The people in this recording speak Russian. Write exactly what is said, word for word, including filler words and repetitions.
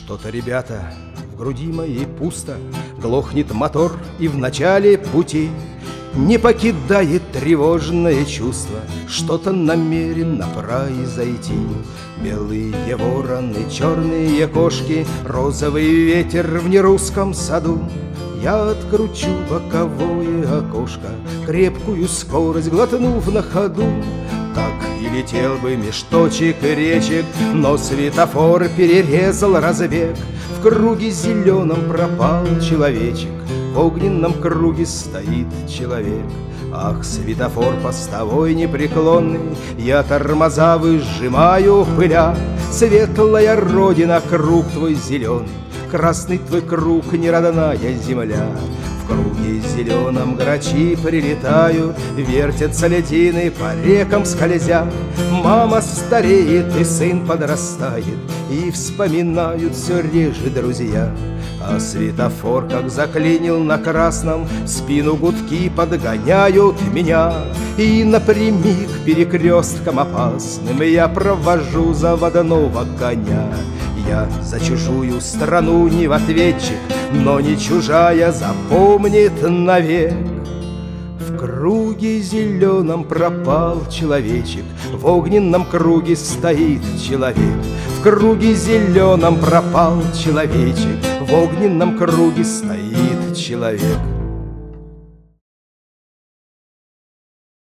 Что-то, ребята, в груди моей пусто, глохнет мотор, и в начале пути не покидает тревожное чувство. Что-то намеренно произойти. Белые вороны, черные кошки, розовый ветер в нерусском саду. Я откручу боковое окошко, крепкую скорость глотнув на ходу. Так и летел бы меж точек и речек, но светофор перерезал разбег. В круге зеленом пропал человечек, в огненном круге стоит человек. Ах, светофор постовой непреклонный, я тормоза выжимаю пыля. Светлая родина, круг твой зеленый, красный твой круг, неродная земля. В круге зеленом грачи прилетают, вертятся льдины по рекам скользя. Мама стареет и сын подрастает, и вспоминают все реже друзья. А светофор, как заклинил на красном, в спину гудки подгоняют меня. И напрямик перекрестком опасным я провожу заводного коня. Я за чужую страну не в ответчик, но не чужая запомнит навек. В круге зеленом пропал человечек, в огненном круге стоит человек. В круге зеленом пропал человечек, в огненном круге стоит человек.